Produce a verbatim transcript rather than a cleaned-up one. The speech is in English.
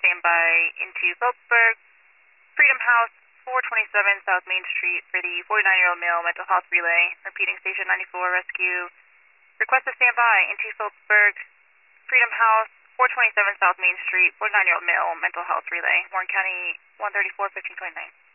standby into Phillipsburg, Freedom House, four twenty-seven South Main Street for the forty-nine-year-old male mental health relay. Repeating, Station ninety-four Rescue. Request to stand by into Phillipsburg, Freedom House, four twenty-seven South Main Street, forty-nine-year-old male mental health relay. Warren County one thirty-four, fifteen twenty-nine.